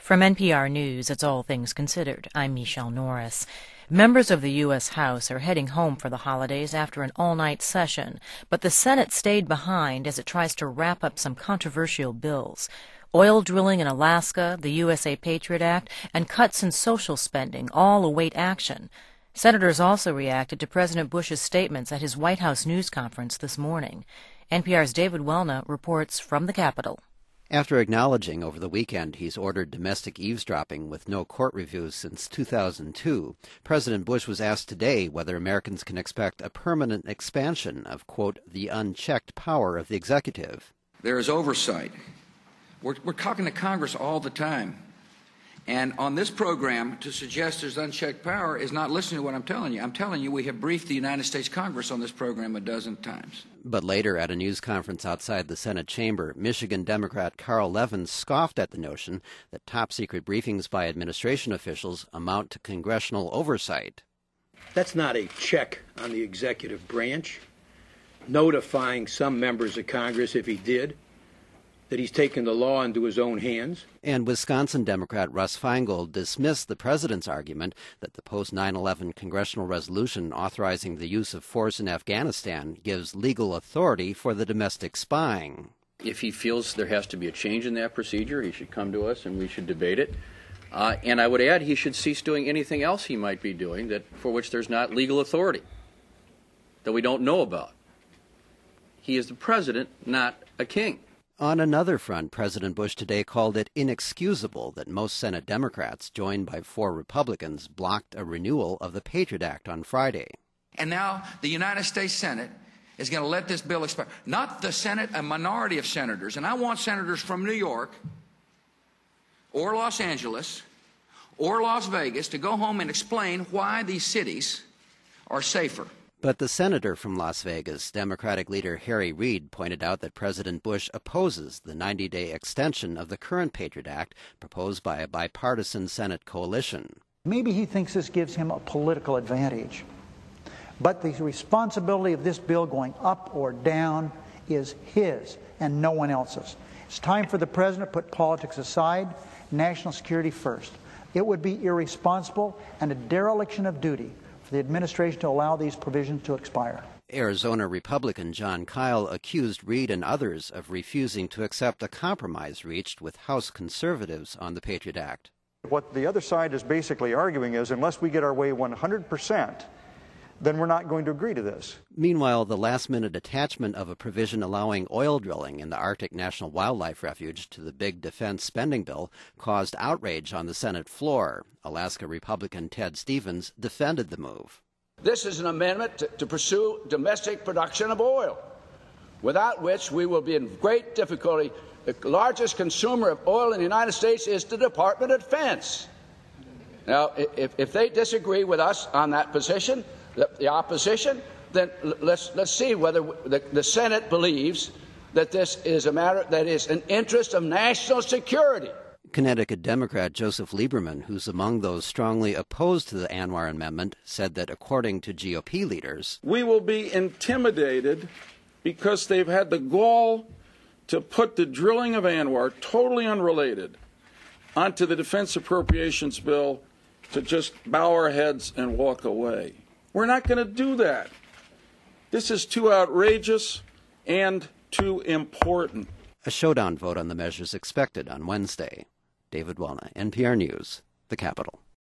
From NPR News, it's All Things Considered. I'm Michelle Norris. Members of the U.S. House are heading home for the holidays after an all-night session, but the Senate stayed behind as it tries to wrap up some controversial bills. Oil drilling in Alaska, the USA Patriot Act, and cuts in social spending all await action. Senators also reacted to President Bush's statements at his White House news conference this morning. NPR's David Welna reports from the Capitol. After acknowledging over the weekend he's ordered domestic eavesdropping with no court review since 2002, President Bush was asked today whether Americans can expect a permanent expansion of, quote, the unchecked power of the executive. There is oversight. We're talking to Congress all the time. And on this program, to suggest there's unchecked power is not listening to what I'm telling you. I'm telling you we have briefed the United States Congress on this program a dozen times. But later, at a news conference outside the Senate chamber, Michigan Democrat Carl Levin scoffed at the notion that top-secret briefings by administration officials amount to congressional oversight. That's not a check on the executive branch, notifying some members of Congress, if he did, that he's taken the law into his own hands. And Wisconsin Democrat Russ Feingold dismissed the president's argument that the post-9/11 congressional resolution authorizing the use of force in Afghanistan gives legal authority for the domestic spying. If he feels there has to be a change in that procedure, he should come to us and we should debate it. And I would add he should cease doing anything else he might be doing for which there's not legal authority, that we don't know about. He is the president, not a king. On another front, President Bush today called it inexcusable that most Senate Democrats, joined by 4 Republicans, blocked a renewal of the Patriot Act on Friday. And now the United States Senate is going to let this bill expire. Not the Senate, a minority of senators. And I want senators from New York or Los Angeles or Las Vegas to go home and explain why these cities are safer. But the senator from Las Vegas, Democratic leader Harry Reid, pointed out that President Bush opposes the 90-day extension of the current Patriot Act proposed by a bipartisan Senate coalition. Maybe he thinks this gives him a political advantage. But the responsibility of this bill going up or down is his and no one else's. It's time for the president to put politics aside, national security first. It would be irresponsible and a dereliction of duty for the administration to allow these provisions to expire. Arizona Republican Jon Kyl accused Reid and others of refusing to accept a compromise reached with House conservatives on the Patriot Act. What the other side is basically arguing is unless we get our way 100%, then we're not going to agree to this. Meanwhile, the last-minute attachment of a provision allowing oil drilling in the Arctic National Wildlife Refuge to the big defense spending bill caused outrage on the Senate floor. Alaska Republican Ted Stevens defended the move. This is an amendment to pursue domestic production of oil, without which we will be in great difficulty. The largest consumer of oil in the United States is the Department of Defense. Now, if they disagree with us on that position, the opposition, then let's see whether the Senate believes that this is a matter that is an interest of national security. Connecticut Democrat Joseph Lieberman, who's among those strongly opposed to the Anwar Amendment, said that according to GOP leaders, we will be intimidated because they've had the gall to put the drilling of Anwar, totally unrelated, onto the defense appropriations bill to just bow our heads and walk away. We're not going to do that. This is too outrageous and too important. A showdown vote on the measures expected on Wednesday. David Welna, NPR News, the Capitol.